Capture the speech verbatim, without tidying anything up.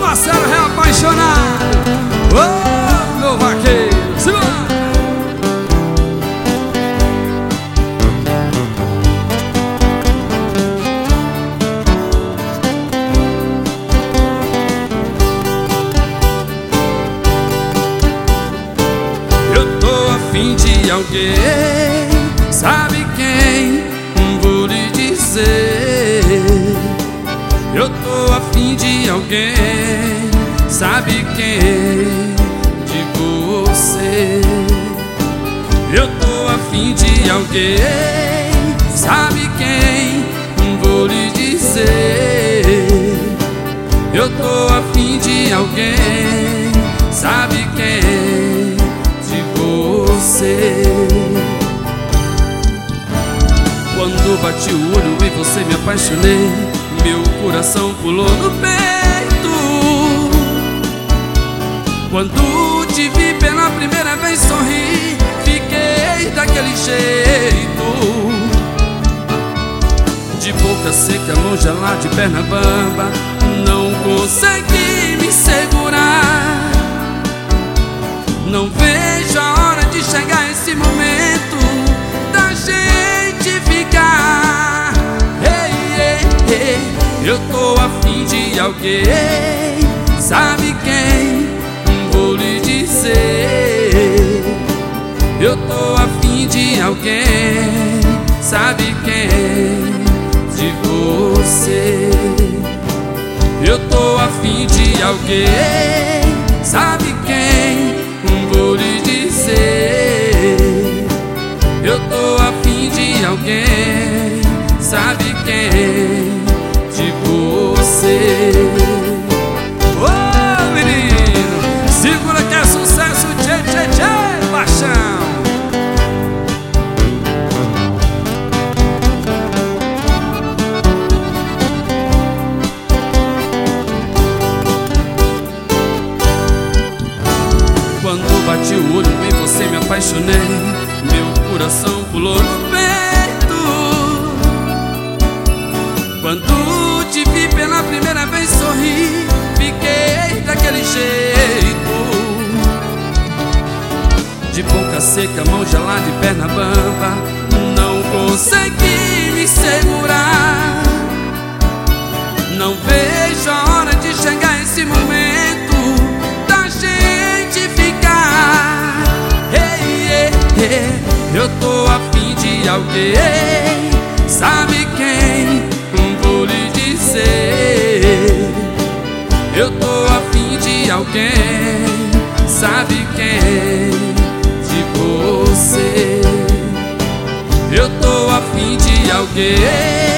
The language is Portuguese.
Marcelo reapaixonado. Ô, meu vaqueiro, simbora! Eu tô afim de alguém, sabe quem? Vou lhe dizer. Eu tô afim de alguém, sabe quem? De você. Eu tô afim de alguém, sabe quem? Vou lhe dizer. Eu tô afim de alguém, sabe quem? De você. Quando bati o olho em você me apaixonei, meu coração pulou no peito. Quando te vi pela primeira vez sorrir, fiquei daquele jeito. De boca seca, mão gelada, de perna bamba, não consegui me segurar. Não vejo a hora de chegar esse momento da gente ficar. Ei, ei, ei. Eu tô afim de alguém, sabe quem? Vou lhe dizer. Eu tô afim de alguém, sabe quem? De você. Eu tô afim de alguém, sabe quem? Vou lhe dizer. Eu tô afim de alguém, sabe quem? De você. Ô, oh, menino, segura que é sucesso, tchê, tchê, tchê, paixão. Quando bati o olho em você me apaixonei, meu coração pulou no peito. Quando te vi pela primeira vez sorrir, fiquei daquele jeito. De boca seca, mão gelada e perna bamba, não consegui me segurar. Não vejo a hora de chegar esse momento da gente ficar. Ei, ei, ei. Eu tô afim de alguém, sabe quem? Vou lhe dizer. Eu tô afim de alguém, sabe quem? De você. Eu tô afim de alguém,